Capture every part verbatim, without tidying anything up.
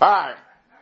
Alright.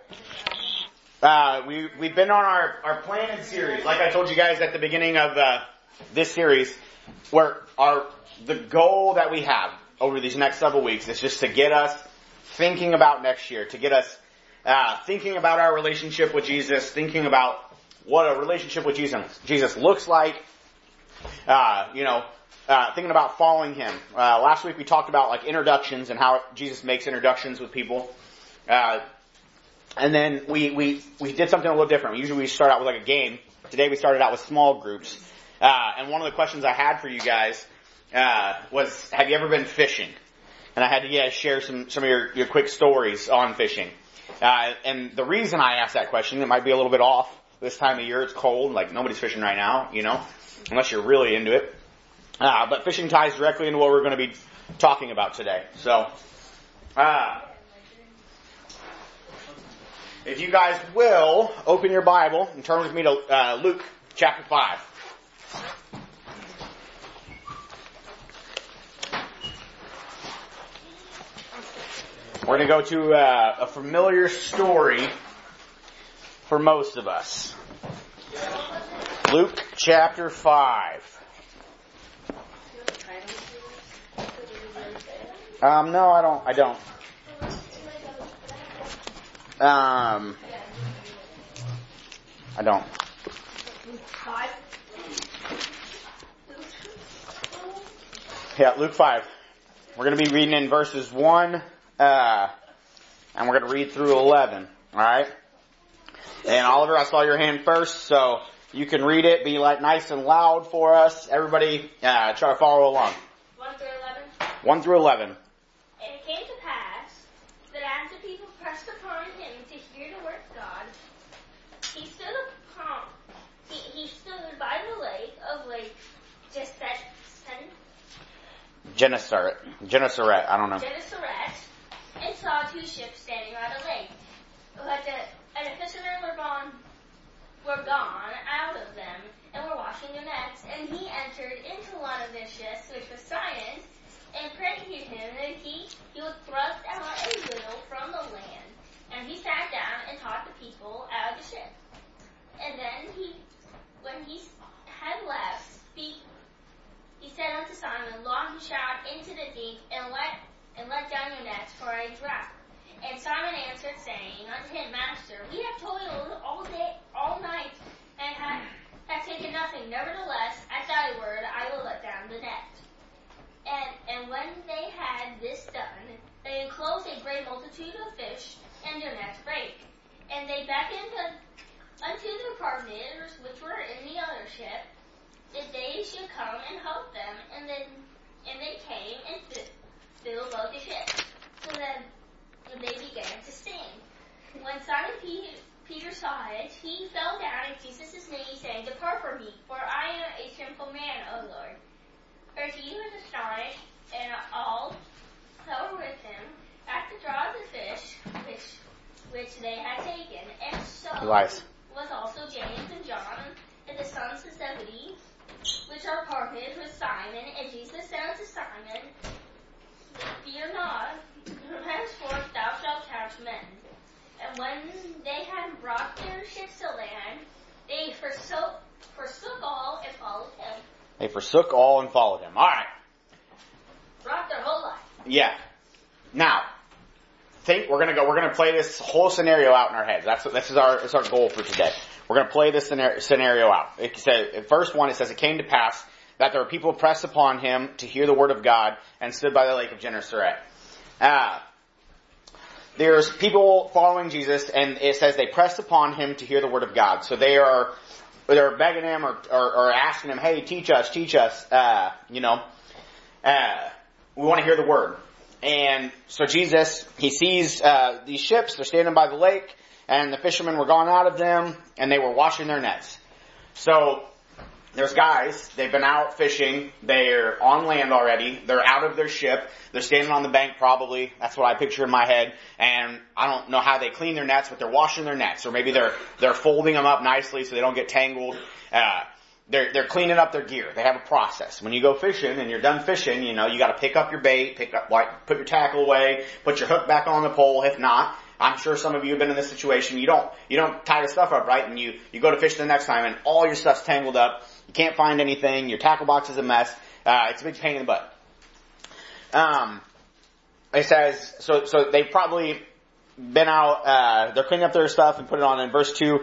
Uh, we, we've been on our, our planted series, like I told you guys at the beginning of uh, this series, where our the goal that we have over these next several weeks is just to get us thinking about next year, to get us uh, thinking about our relationship with Jesus, thinking about what a relationship with Jesus Jesus looks like, uh, you know, uh, thinking about following Him. Uh, last week we talked about like introductions and how Jesus makes introductions with people. Uh, and then we, we, we did something a little different. Usually we start out with like a game. Today we started out with small groups. Uh, and one of the questions I had for you guys, uh, was, have you ever been fishing? And I had you guys share some, some of your, your quick stories on fishing. Uh, and the reason I asked that question, it might be a little bit off this time of year. It's cold, like nobody's fishing right now, you know, unless you're really into it. Uh, but fishing ties directly into what we're going to be talking about today. So, uh, if you guys will, open your Bible and turn with me to uh, Luke chapter five. We're going to go to uh, a familiar story for most of us. Luke chapter five. Um, no, I don't. I don't. Um, I don't. Yeah, Luke five. We're going to be reading in verses one, uh, and we're going to read through eleven. Alright? And Oliver, I saw your hand first, so you can read it. Be like nice and loud for us. Everybody, uh, try to follow along. one through eleven? one through eleven. And it came to pass that as the people pressed upon him to hear the word of God, he stood upon, he, he stood by the lake of Lake Gennesaret, Gennesaret. Gennesaret, I don't know. Gennesaret, and saw two ships standing by the lake. But the, and the fishermen were gone, were gone out of them, and were washing their nets. And he entered into one of their ships, which was Simon's, and prayed to him that he, he would thrust out a little from the land. And he sat down and taught the people out of the ship. And then he, when he had left, speak, he said unto Simon, launch out into the deep, and let and let down your nets for a draught. And Simon answered, saying unto him, Master, we have toiled all day, all night, and have, have taken nothing. Nevertheless, at thy word, I will let down the net. And and when they had this done, they enclosed a great multitude of fish, and their nets brake. And they beckoned unto their partners which were in the other ship, that they should come and help them. And then and they came and filled both the ships, so that they began to sing. When Simon Peter, Peter saw it, he fell down at Jesus' knees, saying, Depart from me, for I am a sinful man, O Lord. For he was astonished, and all that were with him, at the draught of the fish which which they had taken. And so Elias. was also James and John, and the sons of Zebedee, which are partners with Simon. And Jesus said unto Simon, Fear not, henceforth thou shalt catch men. And when they had brought their ships to land, they forsook, forsook all and followed him. They forsook all and followed him. Alright. Brought their whole life. Yeah. Now, think we're gonna go, we're gonna play this whole scenario out in our heads. That's, this is our, this is our goal for today. We're gonna play this scenario out. It says, in verse one, it says, it came to pass that there were people pressed upon him to hear the word of God and stood by the lake of Gennesaret. Uh, there's people following Jesus, and it says they pressed upon him to hear the word of God. So they are, they're begging him or, or, or asking him, hey, teach us, teach us, uh, you know, uh, we want to hear the word. And so Jesus, he sees, uh, these ships, they're standing by the lake, and the fishermen were gone out of them, and they were washing their nets. So, there's guys, they've been out fishing, they're on land already, they're out of their ship, they're standing on the bank probably, that's what I picture in my head, and I don't know how they clean their nets, but they're washing their nets, or maybe they're, they're folding them up nicely so they don't get tangled. Uh, they're, they're cleaning up their gear. They have a process. When you go fishing and you're done fishing, you know, you gotta pick up your bait, pick up, like, put your tackle away, put your hook back on the pole. If not, I'm sure some of you have been in this situation. You don't, you don't tie your stuff up right, and you, you go to fish the next time, and all your stuff's tangled up. You can't find anything. Your tackle box is a mess. Uh, it's a big pain in the butt. Um, it says, so, so they've probably been out, uh, they're cleaning up their stuff and put it on in verse two,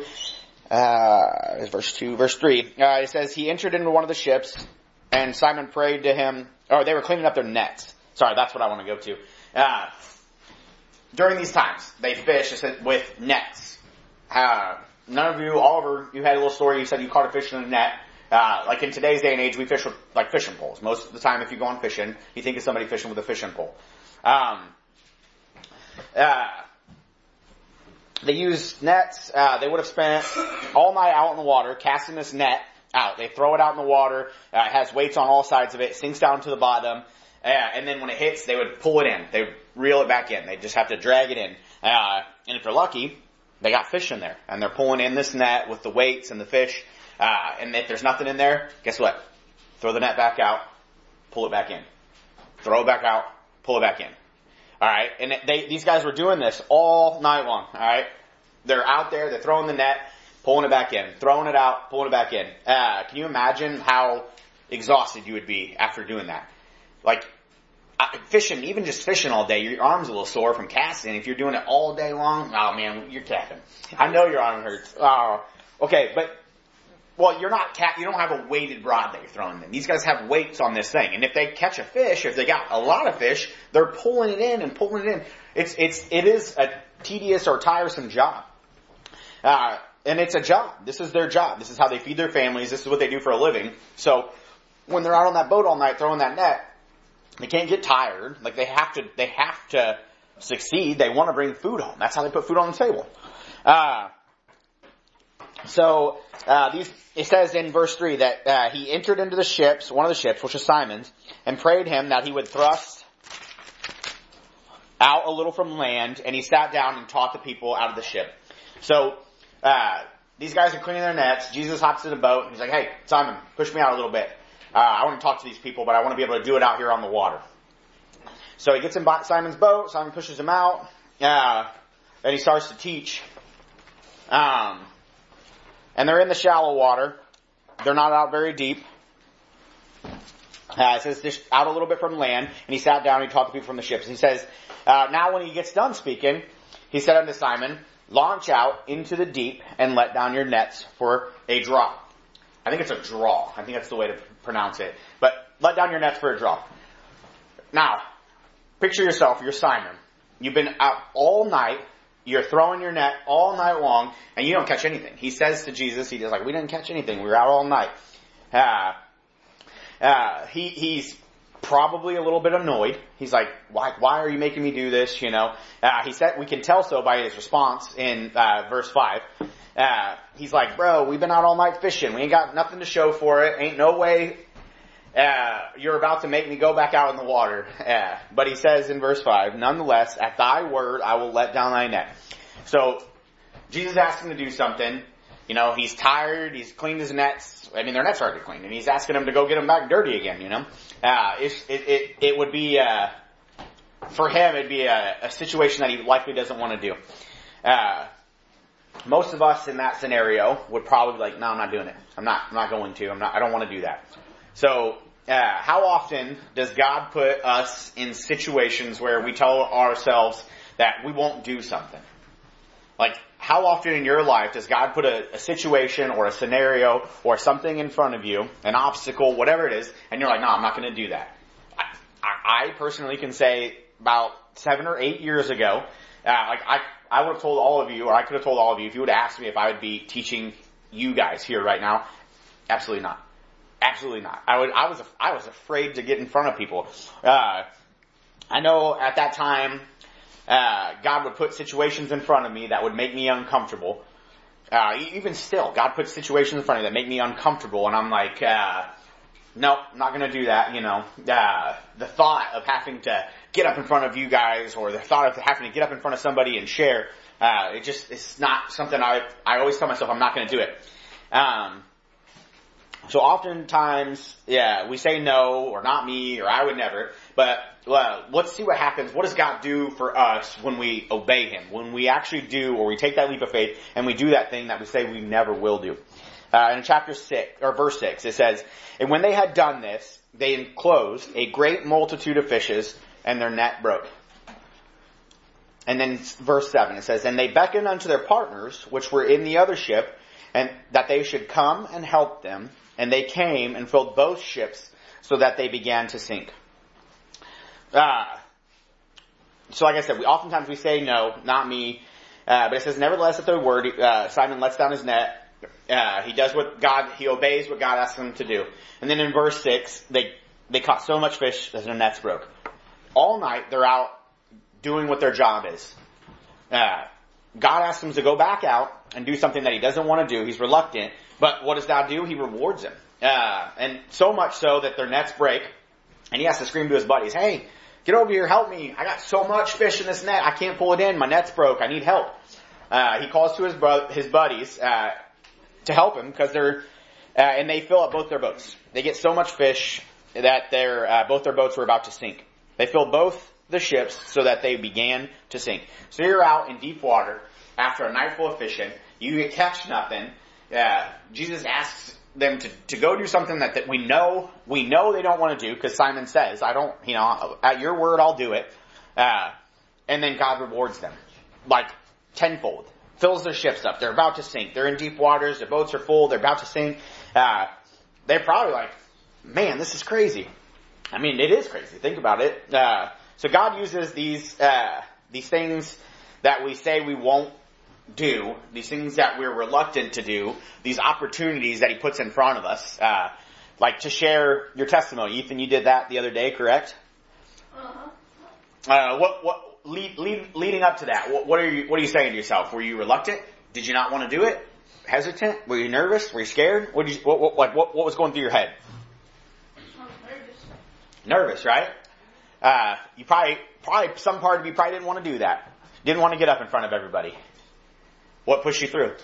uh, verse two, verse three. Uh, it says, he entered into one of the ships, and Simon prayed to him, or they were cleaning up their nets. Sorry, that's what I want to go to. Uh, during these times, they fish with nets. Uh, none of you, Oliver, you had a little story, you said you caught a fish in a net. Uh, like in today's day and age, we fish with, like, fishing poles. Most of the time, if you go on fishing, you think of somebody fishing with a fishing pole. Um, uh, they use nets, uh, they would have spent all night out in the water, casting this net out. They throw it out in the water, uh, it has weights on all sides of it, sinks down to the bottom, uh, and then when it hits, they would pull it in. They would reel it back in. They just have to drag it in. Uh, and if they're lucky, they got fish in there, and they're pulling in this net with the weights and the fish. Uh, and if there's nothing in there, guess what? Throw the net back out, pull it back in. Throw it back out, pull it back in. Alright? And they, these guys were doing this all night long. Alright? They're out there, they're throwing the net, pulling it back in. Throwing it out, pulling it back in. Uh, can you imagine how exhausted you would be after doing that? Like, fishing, even just fishing all day, your arm's a little sore from casting. If you're doing it all day long, oh man, you're capping. I know your arm hurts. Oh, okay, but well, you're not cap, you don't have a weighted rod that you're throwing in. These guys have weights on this thing. And if they catch a fish, if they got a lot of fish, they're pulling it in and pulling it in. It's, it's, it is a tedious or tiresome job. Uh, and it's a job. This is their job. This is how they feed their families. This is what they do for a living. So, when they're out on that boat all night throwing that net, they can't get tired. Like they have to, they have to succeed. They want to bring food home. That's how they put food on the table. Uh, so, uh, these, it says in verse three that, uh, he entered into the ships, one of the ships, which was Simon's, and prayed him that he would thrust out a little from land, and he sat down and taught the people out of the ship. So, uh, these guys are cleaning their nets. Jesus hops in a boat, and he's like, hey, Simon, push me out a little bit. Uh, I want to talk to these people, but I want to be able to do it out here on the water. So he gets in Simon's boat, Simon pushes him out, uh, and he starts to teach. Um, and they're in the shallow water. They're not out very deep. Uh, it says just out a little bit from land, and he sat down and he taught the people from the ships. And he says, uh, now when he gets done speaking, he said unto Simon, launch out into the deep and let down your nets for a draw. I think it's a draw. I think that's the way to pronounce it. But let down your nets for a draw. Now, picture yourself, you're Simon. You've been out all night. You're throwing your net all night long, and you don't catch anything. He says to Jesus, he's like, we didn't catch anything. We were out all night. Uh, uh, he, he's probably a little bit annoyed. He's like, why, why are you making me do this? You know, uh, he said, we can tell so by his response in, uh, verse five. Uh, he's like, bro, we've been out all night fishing. We ain't got nothing to show for it. Ain't no way, uh, you're about to make me go back out in the water. Uh, but he says in verse five, nonetheless, at thy word, I will let down thy net. So, Jesus asked him to do something. You know, he's tired. He's cleaned his nets. I mean, their nets already cleaned, and he's asking them to go get them back dirty again, you know. Uh, it, it, it, it would be, uh, for him, it'd be a, a situation that he likely doesn't want to do. Uh, most of us in that scenario would probably be like, no, I'm not doing it. I'm not, I'm not going to. I'm not, I don't want to do that. So, uh, how often does God put us in situations where we tell ourselves that we won't do something? Like, how often in your life does God put a, a situation or a scenario or something in front of you, an obstacle, whatever it is, and you're like, no, I'm not going to do that. I, I, I personally can say about seven or eight years ago, uh, like I, I would have told all of you, or I could have told all of you, if you would have asked me if I would be teaching you guys here right now, absolutely not. Absolutely not. I would, I was, I was afraid to get in front of people. Uh, I know at that time, Uh, God would put situations in front of me that would make me uncomfortable. Uh, even still, God puts situations in front of me that make me uncomfortable, and I'm like, uh, nope, I'm not gonna do that, you know. Uh, the thought of having to get up in front of you guys, or the thought of having to get up in front of somebody and share, uh, it just, it's not something I, I always tell myself I'm not gonna do it. Um, so oftentimes, yeah, we say no, or not me, or I would never, but uh, let's see what happens. What does God do for us when we obey Him? When we actually do, or we take that leap of faith and we do that thing that we say we never will do. Uh, in chapter six, or verse six, it says, "And when they had done this, they enclosed a great multitude of fishes, and their net broke." And then verse seven, it says, "And they beckoned unto their partners, which were in the other ship, and that they should come and help them. And they came and filled both ships, so that they began to sink." Uh, so like I said, we oftentimes we say no, not me. Uh, but it says, "Nevertheless, at their word, uh, Simon lets down his net." Uh, he does what God, he obeys what God asks him to do. And then in verse six, they, they caught so much fish that their nets broke. All night, they're out doing what their job is. Uh, God asks them to go back out and do something that he doesn't want to do. He's reluctant. But what does God do? He rewards him. Uh, and so much so that their nets break. And he has to scream to his buddies, "Hey, get over here, help me. I got so much fish in this net. I can't pull it in. My net's broke. I need help." Uh, he calls to his bro- his buddies, uh, to help him because they're, uh, and they fill up both their boats. They get so much fish that their, uh, both their boats were about to sink. They filled both the ships so that they began to sink. So you're out in deep water after a night full of fishing. You catch nothing. Uh, Jesus asks them to, to go do something that, that we know, we know they don't want to do because Simon says, "I don't, you know, at your word, I'll do it." Uh, and then God rewards them like tenfold. Fills their ships up. They're about to sink. They're in deep waters. Their boats are full. They're about to sink. Uh, they're probably like, "Man, this is crazy." I mean, it is crazy. Think about it. Uh, so God uses these, uh, these things that we say we won't do, these things that we're reluctant to do, these opportunities that he puts in front of us, uh, like to share your testimony. Ethan, you did that the other day, correct? Uh-huh. Uh, what, what, Lead, lead, leading up to that, what, what are you, what are you saying to yourself? Were you reluctant? Did you not want to do it? Hesitant? Were you nervous? Were you scared? What did you, what, what, like, what, what was going through your head? I was nervous. Nervous, right? Uh, you probably, probably, some part of you probably didn't want to do that. Didn't want to get up in front of everybody. What pushed you through?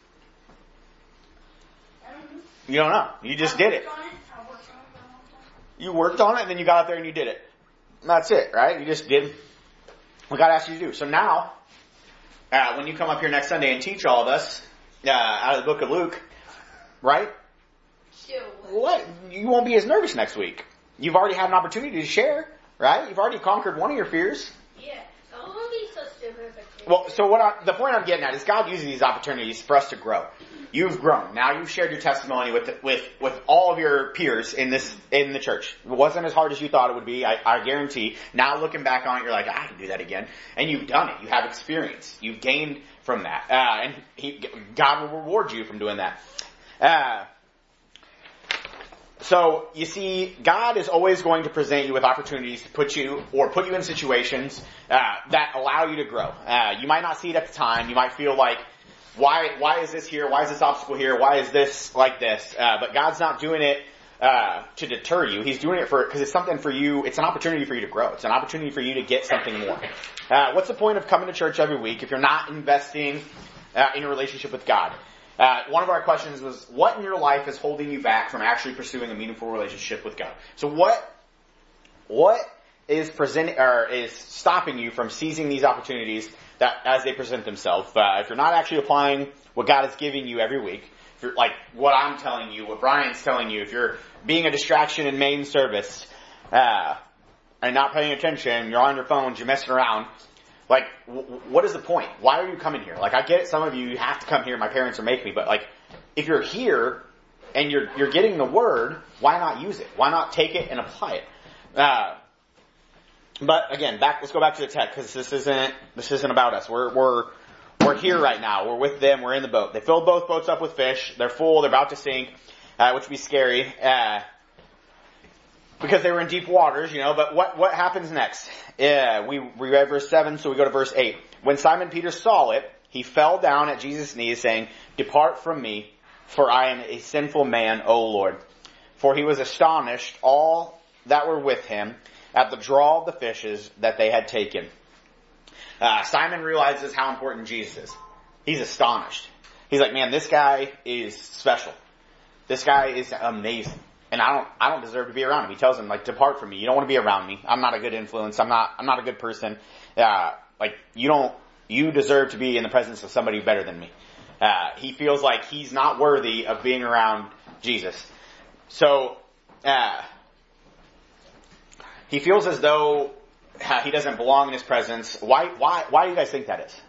I don't know. You don't know. You just did it. I worked on it. I worked on it. You worked on it and then you got up there and you did it. And that's it, right? You just did what God asked you to do. So now, uh, when you come up here next Sunday and teach all of us, uh, out of the book of Luke, right? Sure. What? You won't be as nervous next week. You've already had an opportunity to share, right? You've already conquered one of your fears. Yeah. I won't be so stupid. Well, so what I, the point I'm getting at is God uses these opportunities for us to grow. You've grown. Now you've shared your testimony with with with all of your peers in this in the church. It wasn't as hard as you thought it would be. I, I guarantee. Now looking back on it, you're like, I can do that again. And you've done it. You have experience. You've gained from that, uh, and he, God will reward you from doing that. Uh, so you see, God is always going to present you with opportunities to put you or put you in situations uh, that allow you to grow. Uh, you might not see it at the time. You might feel like, Why, why is this here? Why is this obstacle here? Why is this like this? Uh, but God's not doing it, uh, to deter you. He's doing it for, cause it's something for you. It's an opportunity for you to grow. It's an opportunity for you to get something more. Uh, what's the point of coming to church every week if you're not investing, uh, in a relationship with God? Uh, one of our questions was, what in your life is holding you back from actually pursuing a meaningful relationship with God? So what, what is presenting, or is stopping you from seizing these opportunities that as they present themselves? Uh, if you're not actually applying what God is giving you every week, if you're like what I'm telling you, what Brian's telling you, if you're being a distraction in main service, uh, and not paying attention, you're on your phones, you're messing around, like, w- what is the point? Why are you coming here? Like, I get it, some of you, you have to come here, my parents are making me, but like, if you're here and you're, you're getting the word, why not use it? Why not take it and apply it? Uh, But again, back, let's go back to the text, because this isn't, this isn't about us. We're, we're, we're here right now. We're with them. We're in the boat. They filled both boats up with fish. They're full. They're about to sink, uh, which would be scary, uh, because they were in deep waters, you know, but what, what happens next? Yeah, we, we read verse seven, so we go to verse eight. When Simon Peter saw it, he fell down at Jesus' knees saying, "Depart from me, for I am a sinful man, O Lord." For he was astonished, all that were with him, at the draw of the fishes that they had taken. Uh, Simon realizes how important Jesus is. He's astonished. He's like, man, this guy is special. This guy is amazing. and I don't, I don't deserve to be around him. He tells him, like, depart from me. You don't want to be around me. I'm not a good influence. I'm not, I'm not a good person. Uh, like, you don't, you deserve to be in the presence of somebody better than me. Uh, he feels like he's not worthy of being around Jesus. So, uh, he feels as though uh, he doesn't belong in his presence. Why, why, why do you guys think that is?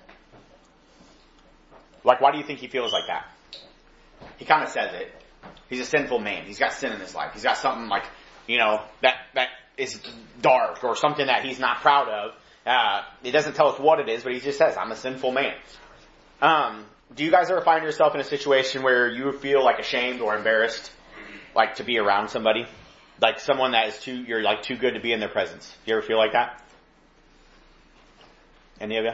Like, why do you think he feels like that? He kind of says it. He's a sinful man. He's got sin in his life. He's got something like, you know, that, that is dark or something that he's not proud of. Uh, he doesn't tell us what it is, but he just says, I'm a sinful man. Um, do you guys ever find yourself in a situation where you feel like ashamed or embarrassed, like to be around somebody? Like someone that is too, you're like too good to be in their presence. You ever feel like that? Any of you?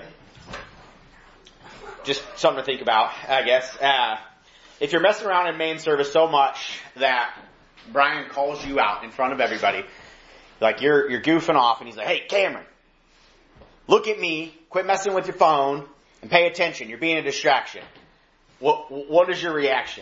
Just something to think about, I guess. Uh, if you're messing around in main service so much that Brian calls you out in front of everybody, like you're, you're goofing off and he's like, hey, Cameron, look at me, quit messing with your phone, and pay attention. You're being a distraction. What, what is your reaction?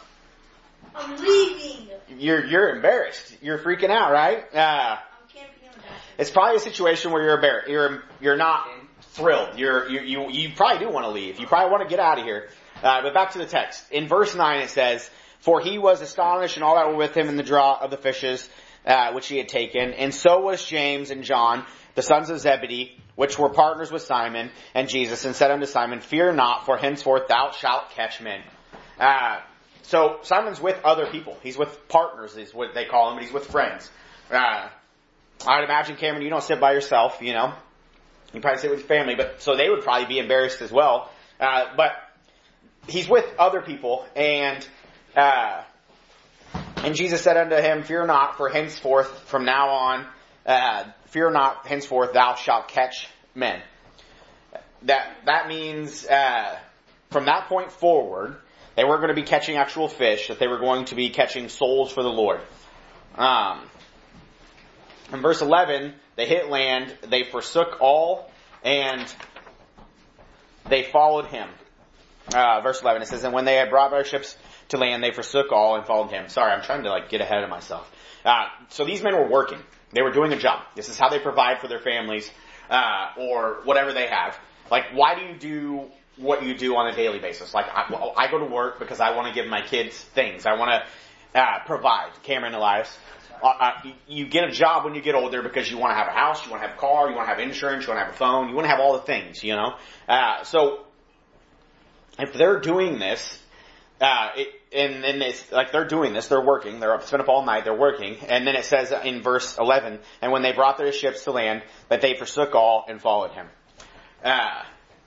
I'm leaving. You're, you're embarrassed. You're freaking out, right? Uh, I'm camping in the bathroom. it's probably a situation where you're embarrassed. You're, you're not thrilled. You're, you, you, you probably do want to leave. You probably want to get out of here. Uh, but back to the text. In verse nine it says, for he was astonished and all that were with him in the draw of the fishes, uh, which he had taken. And so was James and John, the sons of Zebedee, which were partners with Simon and Jesus, and said unto Simon, fear not, for henceforth thou shalt catch men. Uh, so Simon's with other people. He's with partners is what they call him, but he's with friends. Uh, I would imagine, Cameron, you don't sit by yourself, you know. You probably sit with your family, but so they would probably be embarrassed as well. Uh, but he's with other people, and uh, and Jesus said unto him, fear not, for henceforth, from now on, uh, fear not, henceforth thou shalt catch men. That that means uh, from that point forward, they weren't going to be catching actual fish, that they were going to be catching souls for the Lord. Um, in verse eleven, they hit land, they forsook all, and they followed him. Uh, verse eleven, it says, and when they had brought their ships to land, they forsook all and followed him. Sorry, I'm trying to like get ahead of myself. Uh, so these men were working. They were doing a job. This is how they provide for their families, uh, or whatever they have. Like, why do you do what you do on a daily basis? Like, I, well, I go to work because I want to give my kids things. I want to uh, provide. Cameron, Elias. Uh, uh, you get a job when you get older because you want to have a house, you want to have a car, you want to have insurance, you want to have a phone, you want to have all the things, you know. Uh, so, if they're doing this, uh, it, and then it's like they're doing this, they're working, they're up, spend up all night, they're working, and then it says in verse eleven, and when they brought their ships to land, that they forsook all and followed him. Uh,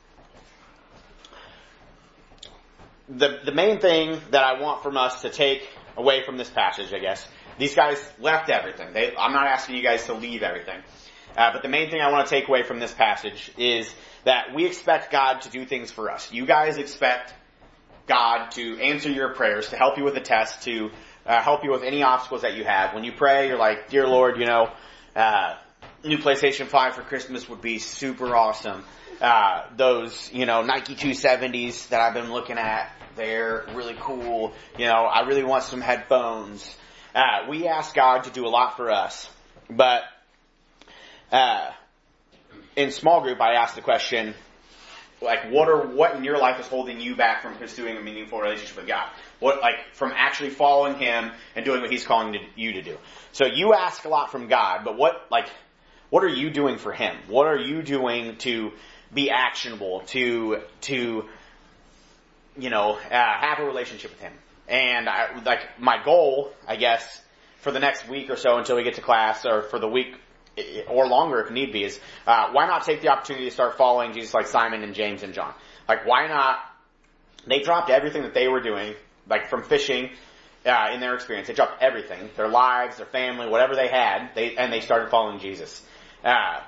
the the main thing that I want from us to take away from this passage, I guess, these guys left everything. They, I'm not asking you guys to leave everything. Uh, but the main thing I want to take away from this passage is that we expect God to do things for us. You guys expect God to answer your prayers, to help you with the test, to uh, help you with any obstacles that you have. When you pray, you're like, dear Lord, you know, uh, new PlayStation five for Christmas would be super awesome. Uh, those, you know, Nike two seventies that I've been looking at, they're really cool. You know, I really want some headphones. Uh, we ask God to do a lot for us, but uh, in small group, I asked the question, like, what are what in your life is holding you back from pursuing a meaningful relationship with God? What, like, from actually following Him and doing what He's calling to, you to do? So you ask a lot from God, but what, like, what are you doing for Him? What are you doing to be actionable, to to you know uh, have a relationship with Him? And I, like, my goal, I guess, for the next week or so until we get to class, or for the week or longer if need be, is uh, why not take the opportunity to start following Jesus like Simon and James and John? Like, why not? They dropped everything that they were doing, like from fishing, uh, in their experience. They dropped everything, their lives, their family, whatever they had, they and they started following Jesus. Uh,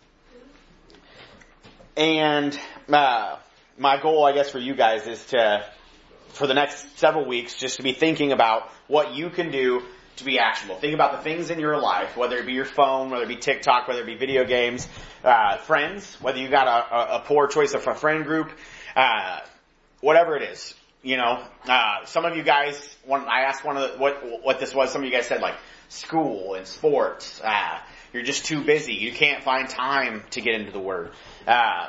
and uh, my goal, I guess, for you guys is to, for the next several weeks, just to be thinking about what you can do to be actionable. Think about the things in your life, whether it be your phone, whether it be TikTok, whether it be video games, uh, friends, whether you got a, a, a poor choice of a friend group, uh, whatever it is. you know, uh, some of you guys, one, I asked one of the, what, what this was, some of you guys said like school and sports, uh, you're just too busy. You can't find time to get into the Word. Uh,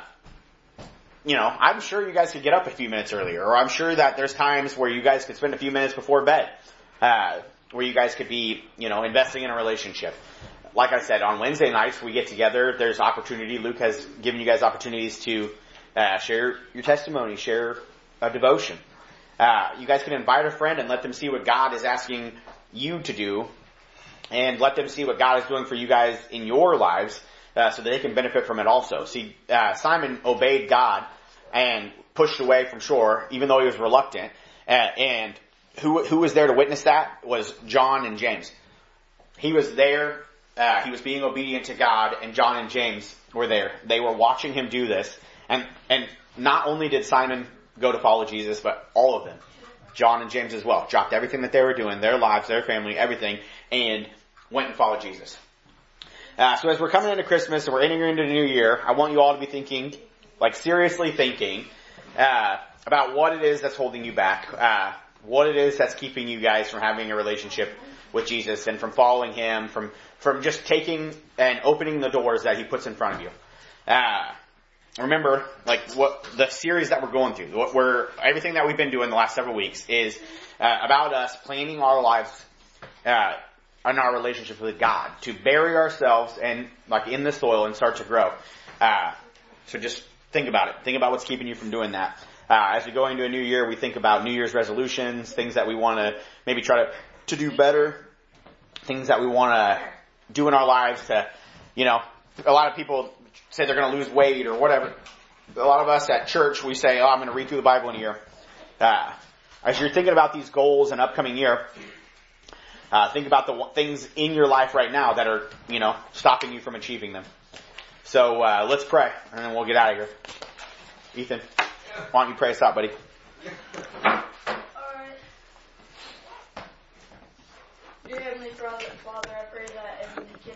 you know, I'm sure you guys could get up a few minutes earlier, or I'm sure that there's times where you guys could spend a few minutes before bed, uh, where you guys could be, you know, investing in a relationship. Like I said, on Wednesday nights we get together, there's opportunity. Luke has given you guys opportunities to, uh, share your testimony, share a devotion. Uh, you guys can invite a friend and let them see what God is asking you to do, and let them see what God is doing for you guys in your lives, uh, so that they can benefit from it also. See, uh, Simon obeyed God and pushed away from shore, even though he was reluctant. Uh, and who who was there to witness that was John and James. He was there. Uh, he was being obedient to God, and John and James were there. They were watching him do this, and and not only did Simon go to follow Jesus, but all of them, John and James as well, dropped everything that they were doing, their lives, their family, everything, and went and followed Jesus. Uh, so as we're coming into Christmas and we're entering into the new year, I want you all to be thinking, like seriously thinking, uh, about what it is that's holding you back, uh, what it is that's keeping you guys from having a relationship with Jesus and from following Him, from, from just taking and opening the doors that He puts in front of you. Uh, Remember, like what the series that we're going through, what we're everything that we've been doing the last several weeks is uh, about us planning our lives uh, in our relationship with God, to bury ourselves and like in the soil and start to grow. Uh, so just think about it. Think about what's keeping you from doing that. Uh, as we go into a new year, we think about New Year's resolutions, things that we want to maybe try to to do better, things that we want to do in our lives. To, you know, a lot of people say they're going to lose weight or whatever. A lot of us at church, we say, oh, I'm going to read through the Bible in a year. Uh, as you're thinking about these goals and upcoming year, uh, think about the things in your life right now that are, you know, stopping you from achieving them. So, uh, let's pray and then we'll get out of here. Ethan, why don't you pray us out, buddy? Alright. Dear Heavenly Father, Father, I pray that as we get